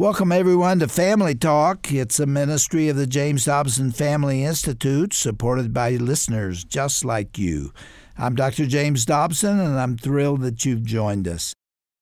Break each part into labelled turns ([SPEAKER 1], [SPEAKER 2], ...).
[SPEAKER 1] Welcome, everyone, to Family Talk. It's a ministry of the James Dobson Family Institute, supported by listeners just like you. I'm Dr. James Dobson, and I'm thrilled that you've joined us.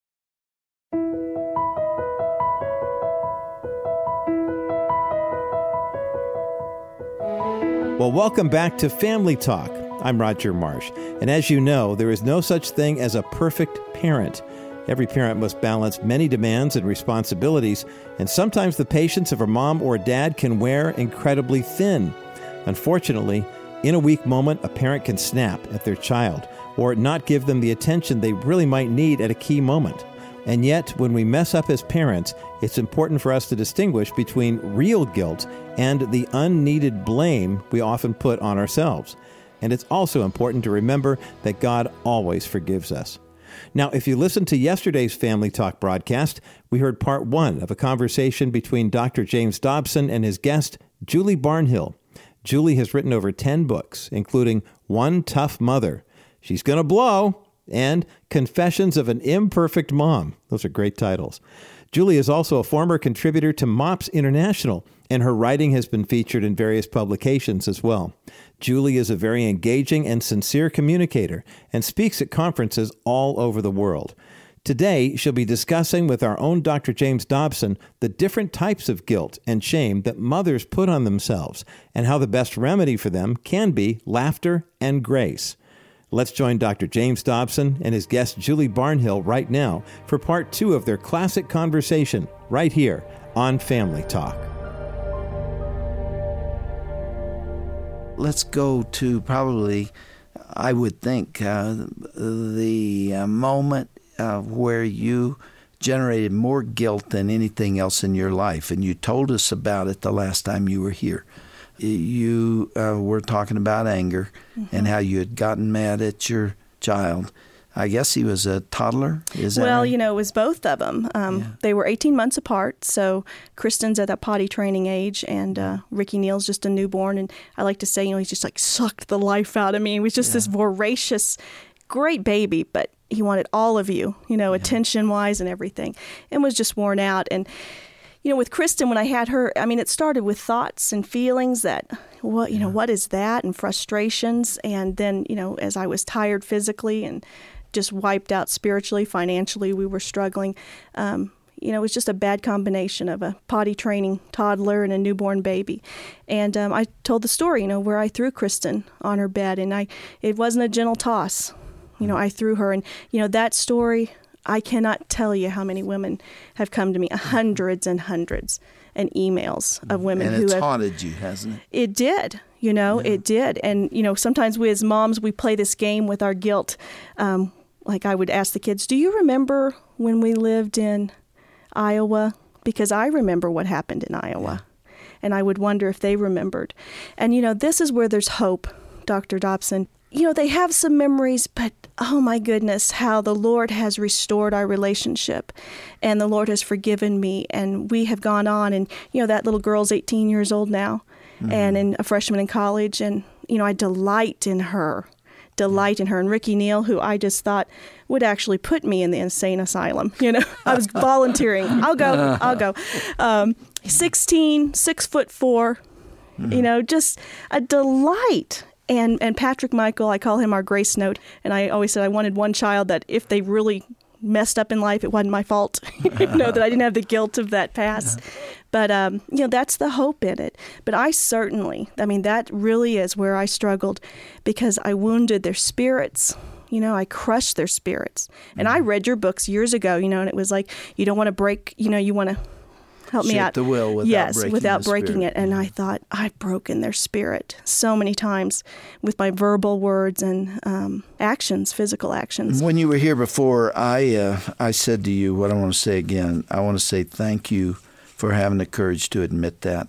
[SPEAKER 2] Well, welcome back to Family Talk. I'm Roger Marsh, and as you know, there is no such thing as a perfect parent. Every parent must balance many demands and responsibilities, and sometimes the patience of a mom or dad can wear incredibly thin. Unfortunately, in a weak moment, a parent can snap at their child or not give them the attention they really might need at a key moment. And yet, when we mess up as parents, it's important for us to distinguish between real guilt and the unneeded blame we often put on ourselves. And it's also important to remember that God always forgives us. Now, if you listened to yesterday's Family Talk broadcast, we heard part one of a conversation between Dr. James Dobson and his guest, Julie Barnhill. Julie has written over 10 books, including One Tough Mother, She's Gonna Blow, and Confessions of an Imperfect Mom. Those are great titles. Julie is also a former contributor to MOPS International, and her writing has been featured in various publications as well. Julie is a very engaging and sincere communicator and speaks at conferences all over the world. Today, she'll be discussing with our own Dr. James Dobson the different types of guilt and shame that mothers put on themselves and how the best remedy for them can be laughter and grace. Let's join Dr. James Dobson and his guest Julie Barnhill right now for part two of their classic conversation right here on Family Talk.
[SPEAKER 1] Let's go to probably, I would think, the moment where you generated more guilt than anything else in your life, and you told us about it the last time you were here. You were talking about anger and how you had gotten mad at your child. I guess he was a toddler, is that right?
[SPEAKER 3] It was both of them. They were 18 months apart, so Kristen's at that potty training age, and Ricky Neal's just a newborn, and I like to say, he's just like sucked the life out of me. He was just this voracious, great baby, but he wanted all of you, attention-wise and everything, and was just worn out. And with Kristen, when I had her, it started with thoughts and feelings that, what is that, and frustrations. And then, as I was tired physically and just wiped out spiritually, financially, we were struggling. It was just a bad combination of a potty training toddler and a newborn baby. And I told the story, where I threw Kristen on her bed, and it wasn't a gentle toss. I threw her, and, that story, I cannot tell you how many women have come to me, hundreds and hundreds, and emails of women who have...
[SPEAKER 1] And it's haunted you, hasn't it?
[SPEAKER 3] It did, it did. And, sometimes we as moms, we play this game with our guilt. Like I would ask the kids, do you remember when we lived in Iowa? Because I remember what happened in Iowa. And I would wonder if they remembered. And, this is where there's hope, Dr. Dobson. They have some memories, but oh my goodness, how the Lord has restored our relationship, and the Lord has forgiven me, and we have gone on, and that little girl's 18 years old now, and a freshman in college, and I delight in her, and Ricky Neal, who I just thought would actually put me in the insane asylum. I was volunteering. I'll go. 16, 6'4", just a delight. And Patrick Michael, I call him our grace note. And I always said I wanted one child that if they really messed up in life, it wasn't my fault. That I didn't have the guilt of that past. But, that's the hope in it. But I certainly, that really is where I struggled, because I wounded their spirits. I crushed their spirits. And I read your books years ago, and it was like, you don't want to break, you want to help me out.
[SPEAKER 1] Shape the will
[SPEAKER 3] without breaking it. And I thought, I've broken their spirit so many times with my verbal words and actions, physical actions.
[SPEAKER 1] When you were here before, I said to you what I want to say again. I want to say thank you for having the courage to admit that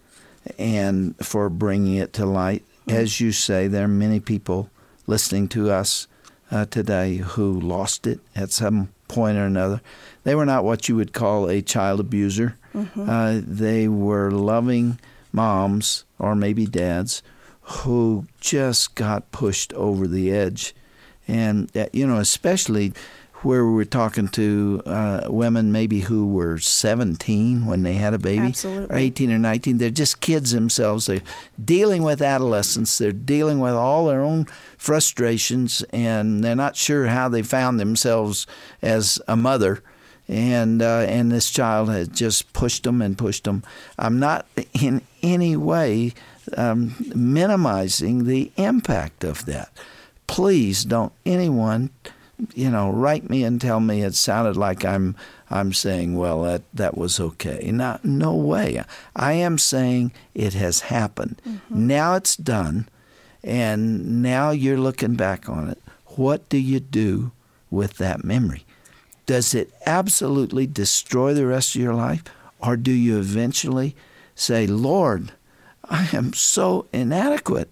[SPEAKER 1] and for bringing it to light. As you say, there are many people listening to us today who lost it at some point or another. They were not what you would call a child abuser. They were loving moms or maybe dads who just got pushed over the edge. And, especially where we're talking to women maybe who were 17 when they had a baby,
[SPEAKER 3] Absolutely.
[SPEAKER 1] or 18 or 19. They're just kids themselves. They're dealing with adolescence. They're dealing with all their own frustrations, and they're not sure how they found themselves as a mother. And this child has just pushed them and pushed them. I'm not in any way minimizing the impact of that. Please don't anyone, write me and tell me it sounded like I'm saying, well, that was okay. No way. I am saying it has happened. Mm-hmm. Now it's done, and now you're looking back on it. What do you do with that memory? Does it absolutely destroy the rest of your life? Or do you eventually say, Lord, I am so inadequate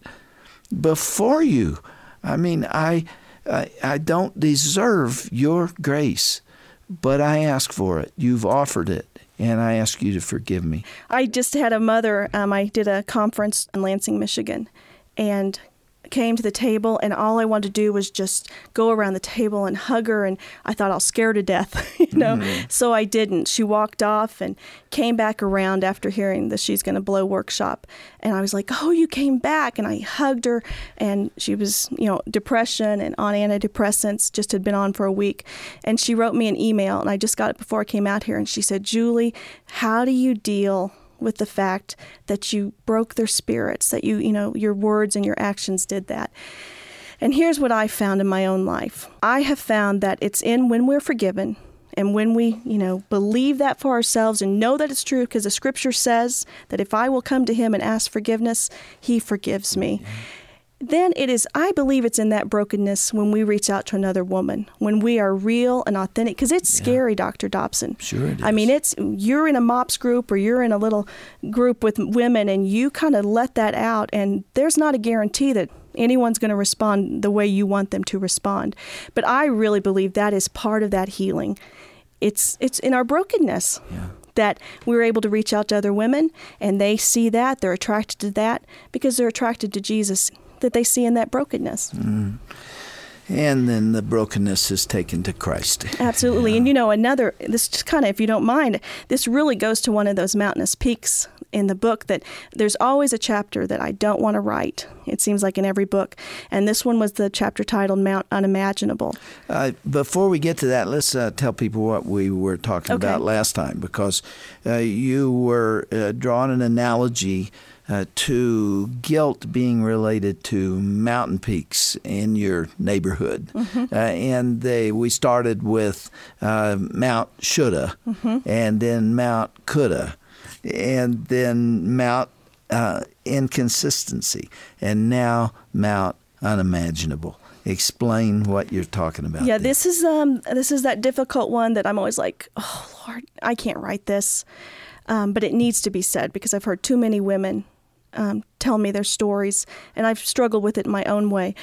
[SPEAKER 1] before you. I mean, I don't deserve your grace, but I ask for it. You've offered it, and I ask you to forgive me.
[SPEAKER 3] I just had a mother, I did a conference in Lansing, Michigan, and came to the table, and all I wanted to do was just go around the table and hug her, and I thought I'll scare her to death, Mm-hmm. So I didn't. She walked off and came back around after hearing the She's Gonna Blow workshop, and I was like, oh, you came back, and I hugged her, and she was, depression and on antidepressants, just had been on for a week, and she wrote me an email, and I just got it before I came out here, and she said, Julie, how do you deal with the fact that you broke their spirits, that your words and your actions did that? And here's what I found in my own life. I have found that it's in when we're forgiven and when we, believe that for ourselves and know that it's true, because the scripture says that if I will come to him and ask forgiveness, he forgives me. Yeah. Then I believe it's in that brokenness when we reach out to another woman, when we are real and authentic, because it's scary, Dr. Dobson.
[SPEAKER 1] Sure it is.
[SPEAKER 3] I mean, you're in a MOPS group or you're in a little group with women and you kind of let that out, and there's not a guarantee that anyone's going to respond the way you want them to respond. But I really believe that is part of that healing. It's in our brokenness. Yeah. That we're able to reach out to other women, and they see that, they're attracted to that because they're attracted to Jesus that they see in that brokenness.
[SPEAKER 1] Mm. And then the brokenness is taken to Christ.
[SPEAKER 3] Absolutely. Yeah. And this just kind of, if you don't mind, this really goes to one of those mountainous peaks in the book that there's always a chapter that I don't want to write. It seems like in every book. And this one was the chapter titled Mount Unimaginable.
[SPEAKER 1] Before we get to that, let's tell people what we were talking about last time, because you were drawing an analogy to guilt being related to mountain peaks in your neighborhood. Mm-hmm. And we started with Mount Shoulda, and then Mount Coulda, and then Mount Inconsistency, and now Mount Unimaginable. Explain what you're talking about.
[SPEAKER 3] Yeah, this is that difficult one that I'm always like, oh, Lord, I can't write this. But it needs to be said because I've heard too many women tell me their stories, and I've struggled with it in my own way.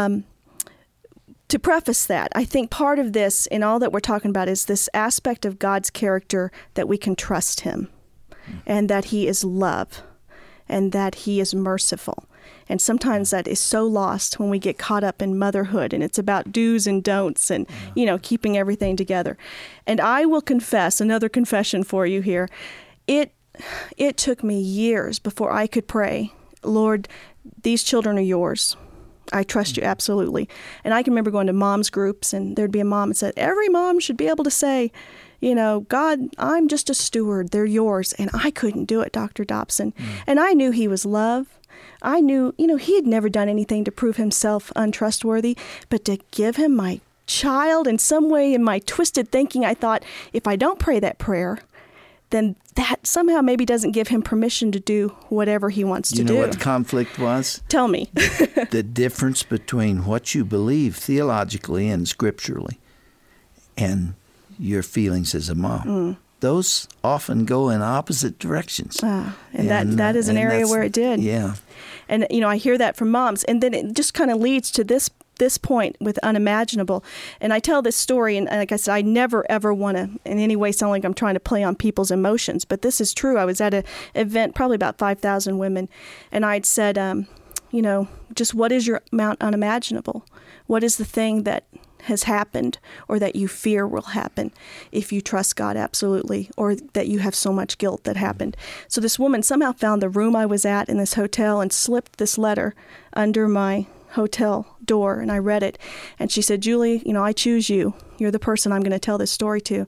[SPEAKER 3] To preface that, I think part of this in all that we're talking about is this aspect of God's character that we can trust him, and that he is love, and that he is merciful. And sometimes that is so lost when we get caught up in motherhood, and it's about do's and don'ts and, keeping everything together. And I will confess, another confession for you here, it took me years before I could pray, Lord, these children are yours. I trust you absolutely. And I can remember going to moms groups, and there'd be a mom that said, every mom should be able to say, God, I'm just a steward. They're yours. And I couldn't do it, Dr. Dobson. And I knew he was love. I knew, he had never done anything to prove himself untrustworthy, but to give him my child in some way, in my twisted thinking, I thought, if I don't pray that prayer, then that somehow maybe doesn't give him permission to do whatever he wants to do.
[SPEAKER 1] You know what conflict was?
[SPEAKER 3] Tell me.
[SPEAKER 1] The difference between what you believe theologically and scripturally and your feelings as a mom. Those often go in opposite directions.
[SPEAKER 3] And that is an area where it did.
[SPEAKER 1] Yeah.
[SPEAKER 3] And, I hear that from moms. And then it just kind of leads to this point with unimaginable. And I tell this story, and like I said, I never, ever want to in any way sound like I'm trying to play on people's emotions. But this is true. I was at an event, probably about 5,000 women, and I'd said, just what is your Mount Unimaginable? What is the thing that has happened or that you fear will happen if you trust God absolutely, or that you have so much guilt that happened. So this woman somehow found the room I was at in this hotel and slipped this letter under my hotel door, and I read it. And she said, Julie, I choose you. You're the person I'm going to tell this story to.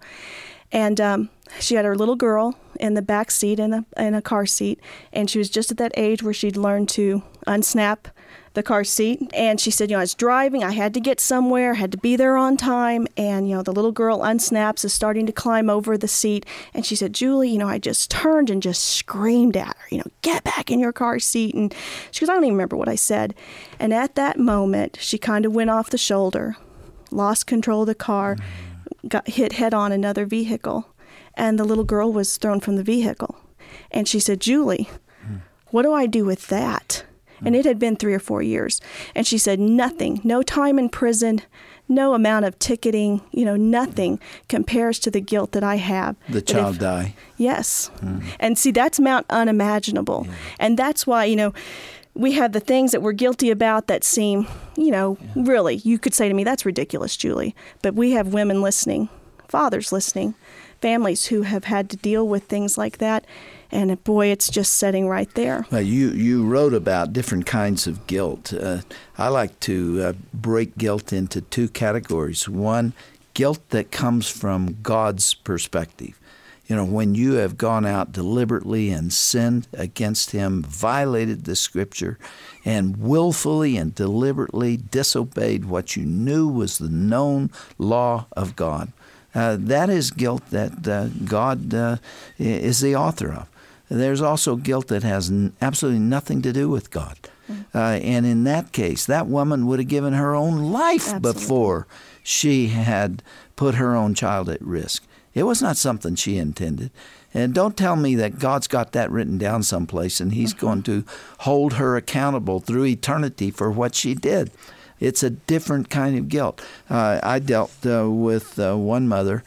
[SPEAKER 3] And she had her little girl in the back seat in a car seat, and she was just at that age where she'd learned to unsnap the car seat. And she said, I was driving, I had to get somewhere, had to be there on time, and the little girl unsnaps, is starting to climb over the seat, and she said, Julie, I just turned and just screamed at her, get back in your car seat. And she goes, I don't even remember what I said. And at that moment, she kind of went off the shoulder, lost control of the car, got hit head on another vehicle, and the little girl was thrown from the vehicle. And she said, Julie, what do I do with that? And it had been 3 or 4 years. And she said, nothing, no time in prison, no amount of ticketing, nothing compares to the guilt that I have.
[SPEAKER 1] The child die.
[SPEAKER 3] Yes. And see, that's Mount Unimaginable. Yeah. And that's why, we have the things that we're guilty about that seem, really, you could say to me, that's ridiculous, Julie. But we have women listening, fathers listening, families who have had to deal with things like that. And boy, it's just sitting right there.
[SPEAKER 1] Well, you wrote about different kinds of guilt. I like to break guilt into 2 categories. One, guilt that comes from God's perspective. When you have gone out deliberately and sinned against Him, violated the Scripture, and willfully and deliberately disobeyed what you knew was the known law of God. That is guilt that God is the author of. There's also guilt that has absolutely nothing to do with God. And in that case, that woman would have given her own life before she had put her own child at risk. It was not something she intended. And don't tell me that God's got that written down someplace and He's going to hold her accountable through eternity for what she did. It's a different kind of guilt. I dealt with one mother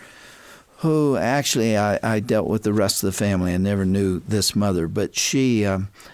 [SPEAKER 1] who actually I dealt with the rest of the family. I never knew this mother, but she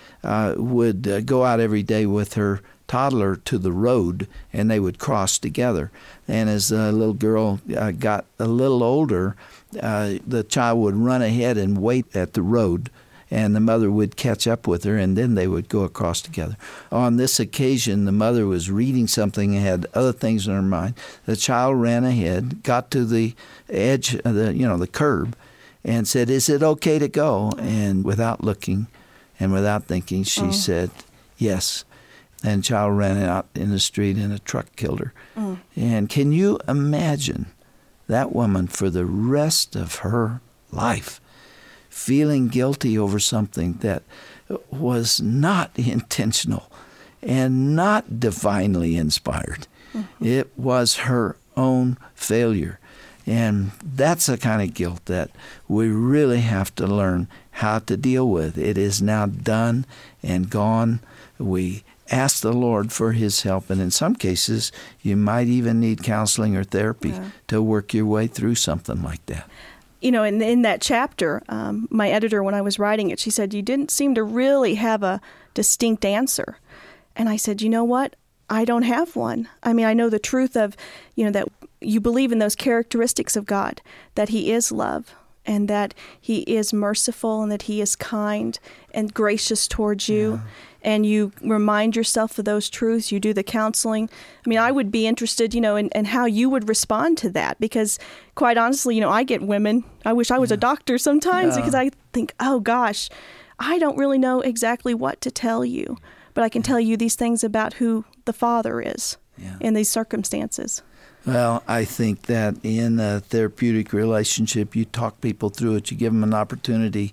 [SPEAKER 1] would go out every day with her toddler to the road, and they would cross together. And as the little girl got a little older, the child would run ahead and wait at the road, and the mother would catch up with her, and then they would go across together. On this occasion, the mother was reading something and had other things in her mind. The child ran ahead, got to the edge of the curb, and said, "Is it okay to go?" And without looking and without thinking, she said, "Yes." And the child ran out in the street, and a truck killed her. And can you imagine that woman for the rest of her life feeling guilty over something that was not intentional and not divinely inspired? It was her own failure. And that's the kind of guilt that we really have to learn how to deal with. It is now done and gone. We ask the Lord for His help, and in some cases, you might even need counseling or therapy to work your way through something like that.
[SPEAKER 3] In that chapter, my editor, when I was writing it, she said, you didn't seem to really have a distinct answer. And I said, you know what? I don't have one. I mean, I know the truth of, that you believe in those characteristics of God, that He is love, and that He is merciful, and that He is kind and gracious towards you. And you remind yourself of those truths. You do the counseling. I mean, I would be interested, in how you would respond to that. Because quite honestly, I get women. I wish I was a doctor sometimes because I think, oh gosh, I don't really know exactly what to tell you. But I can tell you these things about who the Father is in these circumstances.
[SPEAKER 1] Well, I think that in a therapeutic relationship, you talk people through it. You give them an opportunity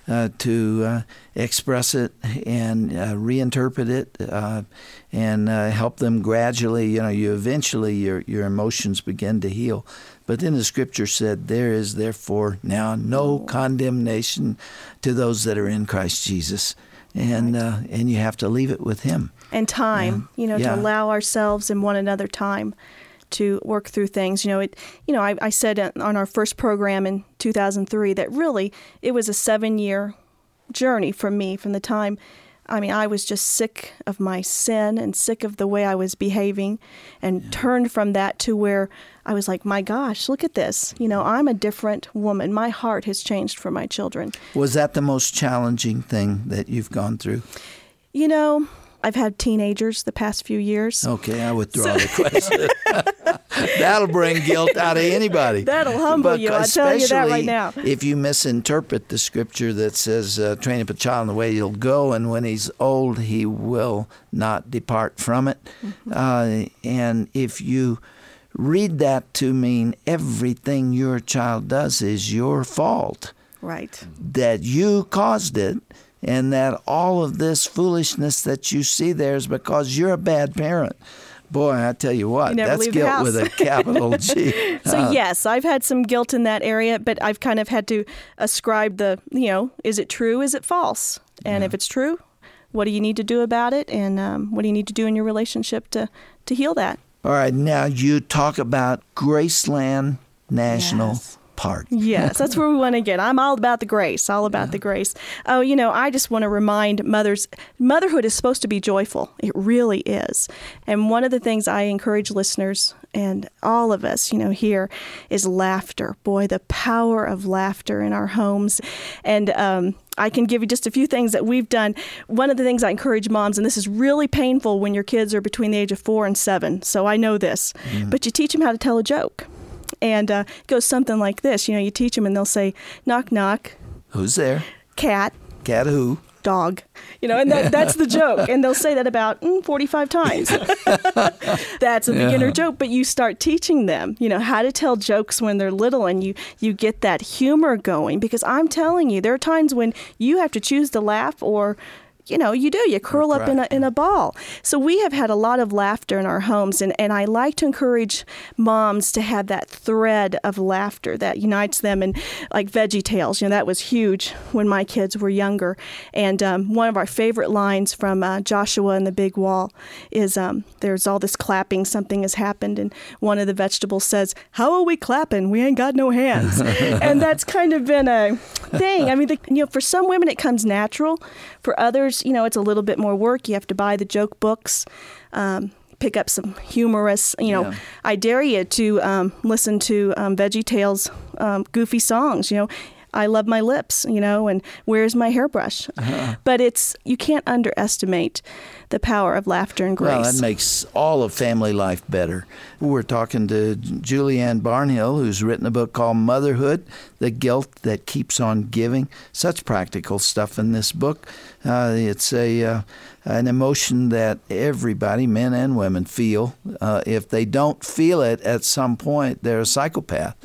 [SPEAKER 1] to express it and reinterpret it and help them gradually. You eventually, your emotions begin to heal. But then the Scripture said, there is therefore now no condemnation to those that are in Christ Jesus. And you have to leave it with Him. And time,
[SPEAKER 3] to allow ourselves and one another time to work through things. I said on our first program in 2003 that really it was a 7-year journey for me from the time I mean, I was just sick of my sin and sick of the way I was behaving, and turned from that to where I was like, my gosh, look at this. You know, I'm a different woman. My heart has changed for my children.
[SPEAKER 1] Was that the most challenging thing that you've gone through?
[SPEAKER 3] You know, I've had teenagers the past few years.
[SPEAKER 1] Okay, I withdraw the question. That'll bring guilt out of anybody.
[SPEAKER 3] That'll humble you. I'll tell you that right now.
[SPEAKER 1] If you misinterpret the scripture that says, train up a child in the way he'll go, and when he's old, he will not depart from it. Mm-hmm. And if you read that to mean everything your child does is your fault.
[SPEAKER 3] Right.
[SPEAKER 1] That you caused it. And that all of this foolishness that you see there is because you're a bad parent. Boy, I tell you what, that's guilt with a capital G.
[SPEAKER 3] So yes, I've had some guilt in that area, but I've kind of had to ascribe is it true, is it false? And if it's true, what do you need to do about it? And what do you need to do in your relationship to heal that?
[SPEAKER 1] All right, now you talk about Graceland National Park.
[SPEAKER 3] Yes, that's where we want to get. I'm all about the grace, all about the grace. Oh, I just want to remind mothers, motherhood is supposed to be joyful. It really is. And one of the things I encourage listeners and all of us, here is laughter. Boy, the power of laughter in our homes. And I can give you just a few things that we've done. One of the things I encourage moms, and this is really painful when your kids are between the age of 4 and 7, so I know this, but you teach them how to tell a joke. And it goes something like this. You teach them and they'll say, knock, knock.
[SPEAKER 1] Who's there?
[SPEAKER 3] Cat.
[SPEAKER 1] Cat who?
[SPEAKER 3] Dog. And that's the joke. And they'll say that about 45 times. That's a beginner joke. But you start teaching them, how to tell jokes when they're little, and you get that humor going. Because I'm telling you, there are times when you have to choose to laugh or you curl up in a ball. So we have had a lot of laughter in our homes, and I like to encourage moms to have that thread of laughter that unites them. And like Veggie Tales, that was huge when my kids were younger. And one of our favorite lines from Joshua and the Big Wall is, there's all this clapping, something has happened, and one of the vegetables says, how are we clapping? We ain't got no hands. And that's kind of been a thing. I mean, for some women it comes natural. For others, it's a little bit more work. You have to buy the joke books, pick up some humorous, I dare you to listen to Veggie Tales goofy songs, I love my lips, and where's my hairbrush? But you can't underestimate the power of laughter and grace.
[SPEAKER 1] Well, that makes all of family life better. We're talking to Julianne Barnhill, who's written a book called Motherhood, The Guilt That Keeps on Giving. Such practical stuff in this book. It's an emotion that everybody, men and women, feel. If they don't feel it at some point, they're a psychopath,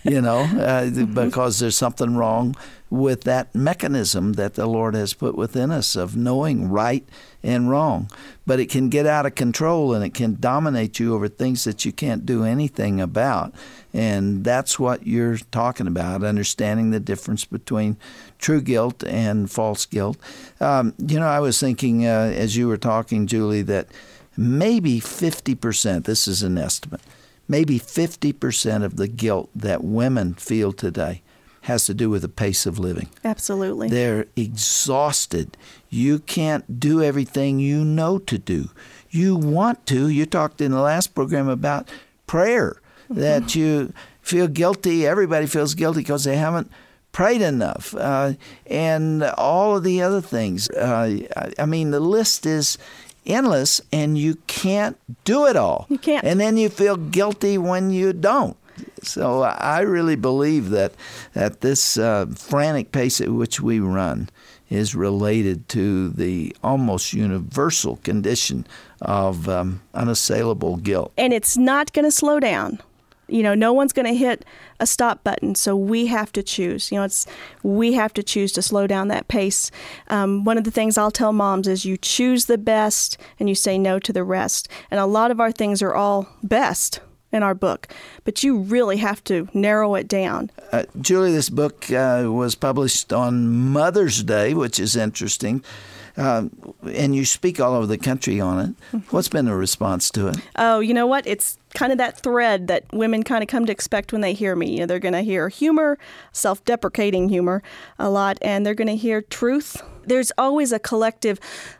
[SPEAKER 1] because there's something wrong with that mechanism that the Lord has put within us of knowing right and wrong. But it can get out of control, and it can dominate you over things that you can't do anything about. And that's what you're talking about, understanding the difference between true guilt and false guilt. I was thinking as you were talking, Julie, that maybe 50%, this is an estimate, maybe 50% of the guilt that women feel today has to do with the pace of living.
[SPEAKER 3] Absolutely.
[SPEAKER 1] They're exhausted. You can't do everything you know to do. You want to. You talked in the last program about prayer, that you feel guilty. Everybody feels guilty because they haven't prayed enough, and all of the other things. I mean, the list is endless, and you can't do it all.
[SPEAKER 3] You can't.
[SPEAKER 1] And then you feel guilty when you don't. So I really believe that this frantic pace at which we run is related to the almost universal condition of unassailable guilt.
[SPEAKER 3] And it's not going to slow down. No one's going to hit a stop button, so we have to choose. We have to choose to slow down that pace. One of the things I'll tell moms is you choose the best and you say no to the rest. And a lot of our things are all best. in our book, but you really have to narrow it down.
[SPEAKER 1] Julie, this book was published on Mother's Day, which is interesting. And you speak all over the country on it. What's been the response to it?
[SPEAKER 3] Oh, you know what? It's kind of that thread that women kind of come to expect when they hear me. You know, they're going to hear humor, self-deprecating humor a lot, and they're going to hear truth. There's always a collective,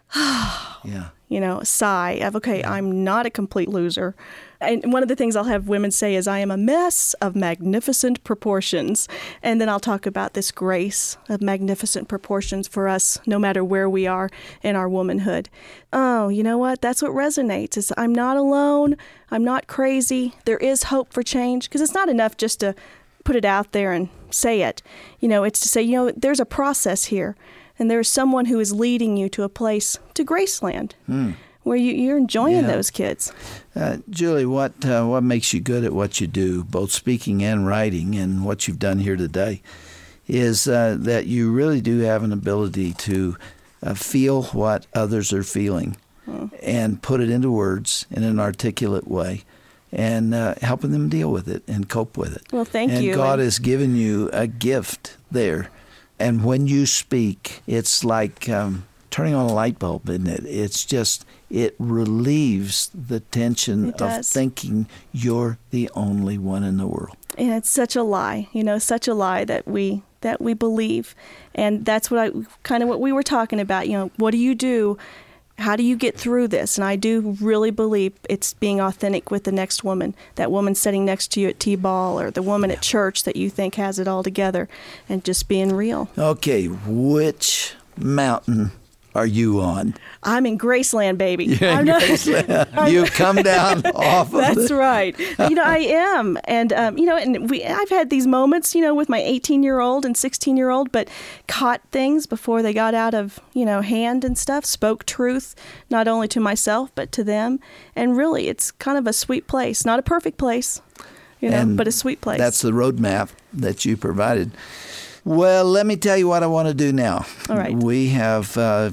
[SPEAKER 3] sigh of, okay, I'm not a complete loser. And one of the things I'll have women say is, I am a mess of magnificent proportions. And then I'll talk about this grace of magnificent proportions for us, no matter where we are in our womanhood. Oh, you know what? That's what resonates. Is I'm not alone. I'm not crazy. There is hope for change, because it's not enough just to put it out there and say it. You know, it's to say, there's a process here. And there's someone who is leading you to a place, to Graceland, where you're enjoying those kids.
[SPEAKER 1] Julie, what makes you good at what you do, both speaking and writing, and what you've done here today, is that you really do have an ability to feel what others are feeling and put it into words in an articulate way, and helping them deal with it and cope with it.
[SPEAKER 3] Well, thank you.
[SPEAKER 1] And God has given you a gift there. And when you speak, it's like turning on a light bulb, isn't it? It's just, it relieves the tension of thinking you're the only one in the world.
[SPEAKER 3] And it's such a lie, such a lie that we believe. And that's what we were talking about. What do you do? How do you get through this? And I do really believe it's being authentic with the next woman, that woman sitting next to you at T-ball, or the woman at church that you think has it all together, and just being real.
[SPEAKER 1] Okay, which mountain are you on?
[SPEAKER 3] I'm in Graceland, baby.
[SPEAKER 1] You're in Graceland. You've come down off of
[SPEAKER 3] That's right. I am. And, I've had these moments, with my 18-year-old and 16-year-old, but caught things before they got out of, hand and stuff, spoke truth, not only to myself, but to them. And really, it's kind of a sweet place. Not a perfect place, but a sweet place.
[SPEAKER 1] That's the roadmap that you provided. Well, let me tell you what I want to do now.
[SPEAKER 3] All right.
[SPEAKER 1] We have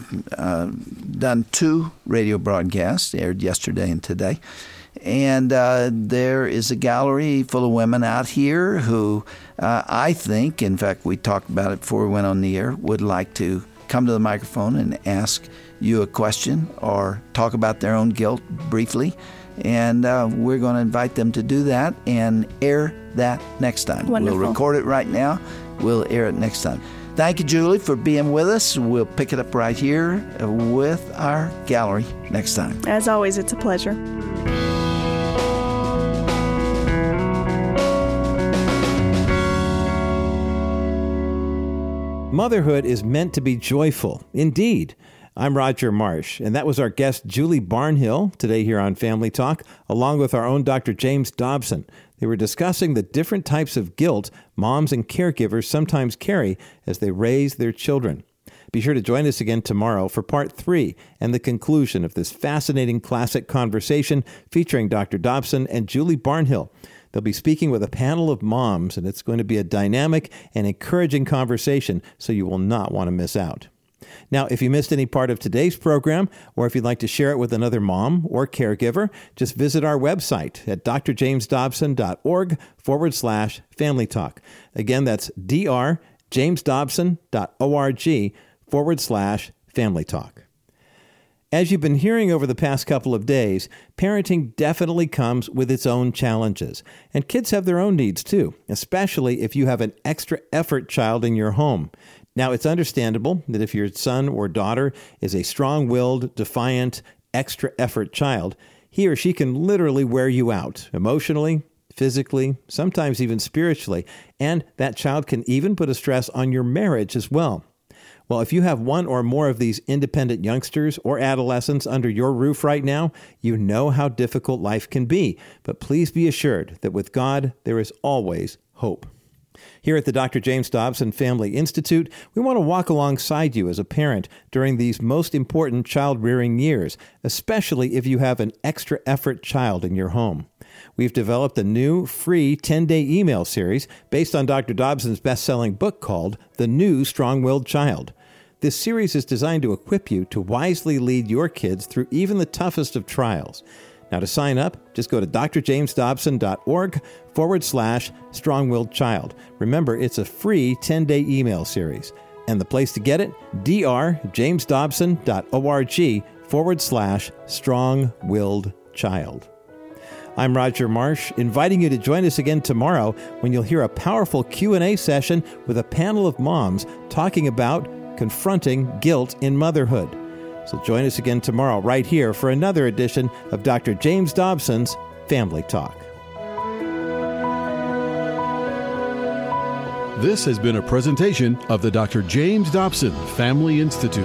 [SPEAKER 1] done 2 radio broadcasts, aired yesterday and today. And there is a gallery full of women out here who I think, in fact, we talked about it before we went on the air, would like to come to the microphone and ask you a question or talk about their own guilt briefly. And we're going to invite them to do that and air that next time.
[SPEAKER 3] Wonderful.
[SPEAKER 1] We'll record it right now. We'll air it next time. Thank you, Julie, for being with us. We'll pick it up right here with our gallery next time.
[SPEAKER 3] As always, it's a pleasure.
[SPEAKER 2] Motherhood is meant to be joyful, indeed. I'm Roger Marsh, and that was our guest, Julie Barnhill, today here on Family Talk, along with our own Dr. James Dobson. They were discussing the different types of guilt moms and caregivers sometimes carry as they raise their children. Be sure to join us again tomorrow for part 3 and the conclusion of this fascinating classic conversation featuring Dr. Dobson and Julie Barnhill. They'll be speaking with a panel of moms, and it's going to be a dynamic and encouraging conversation, so you will not want to miss out. Now, if you missed any part of today's program, or if you'd like to share it with another mom or caregiver, just visit our website at drjamesdobson.org/Family Talk. Again, that's drjamesdobson.org/Family Talk. As you've been hearing over the past couple of days, parenting definitely comes with its own challenges. And kids have their own needs too, especially if you have an extra effort child in your home. Now, it's understandable that if your son or daughter is a strong-willed, defiant, extra effort child, he or she can literally wear you out emotionally, physically, sometimes even spiritually, and that child can even put a stress on your marriage as well. Well, if you have one or more of these independent youngsters or adolescents under your roof right now, you know how difficult life can be. But please be assured that with God, there is always hope. Here at the Dr. James Dobson Family Institute, we want to walk alongside you as a parent during these most important child-rearing years, especially if you have an extra effort child in your home. We've developed a new free 10-day email series based on Dr. Dobson's best-selling book called The New Strong-Willed Child. This series is designed to equip you to wisely lead your kids through even the toughest of trials. Now, to sign up, just go to drjamesdobson.org/strong-willed child. Remember, it's a free 10-day email series. And the place to get it, drjamesdobson.org/strong-willed child. I'm Roger Marsh, inviting you to join us again tomorrow when you'll hear a powerful Q&A session with a panel of moms talking about confronting guilt in motherhood. So join us again tomorrow right here for another edition of Dr. James Dobson's Family Talk.
[SPEAKER 4] This has been a presentation of the Dr. James Dobson Family Institute.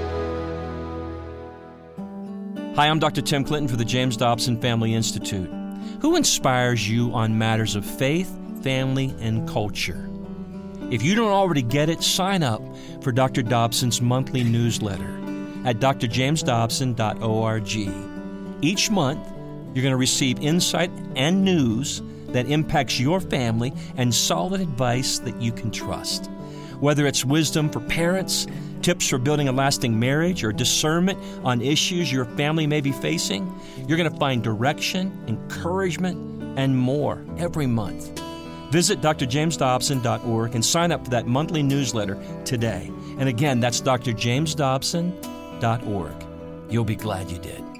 [SPEAKER 5] Hi, I'm Dr. Tim Clinton for the James Dobson Family Institute. Who inspires you on matters of faith, family, and culture? If you don't already get it, sign up for Dr. Dobson's monthly newsletter at drjamesdobson.org. Each month, you're going to receive insight and news that impacts your family and solid advice that you can trust. Whether it's wisdom for parents, tips for building a lasting marriage, or discernment on issues your family may be facing, you're going to find direction, encouragement, and more every month. Visit drjamesdobson.org and sign up for that monthly newsletter today. And again, that's drjamesdobson.org. You'll be glad you did.